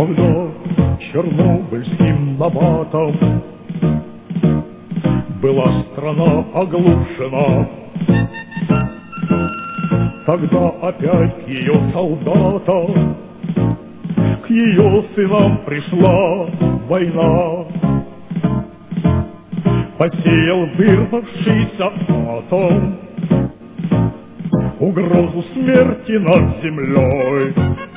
Когда чернобыльским набатом была страна оглушена, тогда опять ее солдатам к ее сынам пришла война. Посеял вырвавшийся атом угрозу смерти над землей.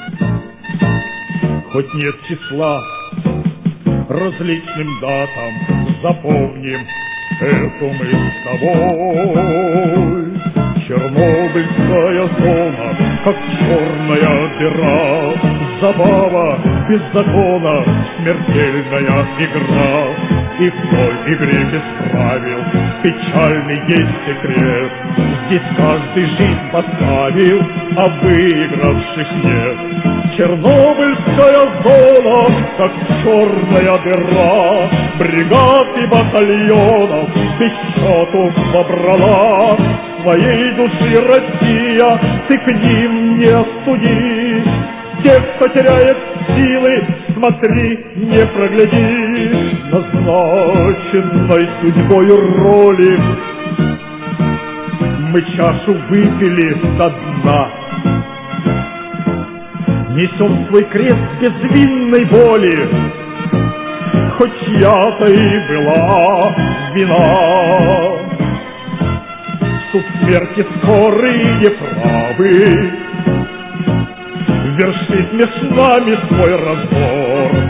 Хоть нет числа различным датам, запомним эту мы с тобой. Чернобыльская зона, как черная дыра, забава без закона, смертельная игра. И в той игре без правил печальный есть секрет. Здесь каждый жизнь поставил, а выигравших нет. Чернобыльская зона, как черная дыра, бригад и батальонов без счету собрала. Своей души Россия, ты к ним не остуди. Тех, кто теряет силы, смотри, не прогляди. Назначенной судьбою роли мы чашу выпили до дна. Несем свой крест безвинной боли, хоть чья-то и была вина. Суд смерти скорый и неправый вершит между нами свой разбор,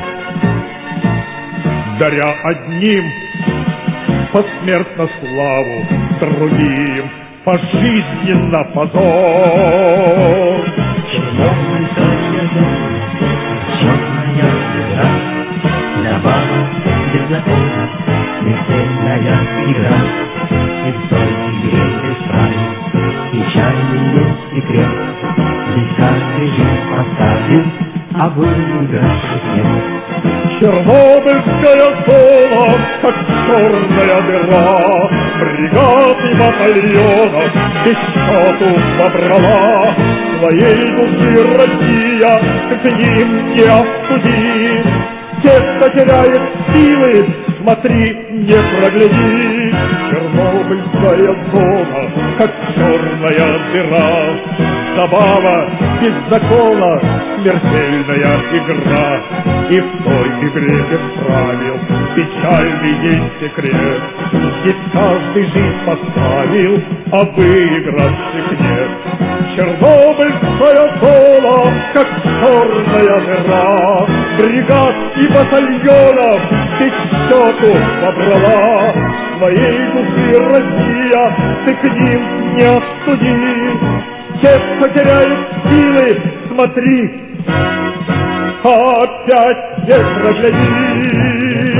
даря одним посмертно славу, другим пожизненно позор. Чернобыльская зона, черная дыра, забава без закона, смертельная игра. И в той игре без правил печальный есть секрет. Здесь каждый жизнь поставил, а выигравших нет. Чернобыльская зона, как черная дыра, бригад и батальонов без счету собрала. Своей души Россия, к ним не остуди. Тех, кто теряет силы, смотри, не прогляди. Чернобыльская зона, как черная дыра, забава без закона, смертельная игра. И в той игре без правил печальный есть секрет. Здесь каждый жизнь поставил, а выигравших нет. Чернобыльская зона, как черная дыра, бригад и батальонов без счету собрала. Своей души Россия, ты к ним не остуди. Тех, кто теряет силы, смотри, опять не прогляди.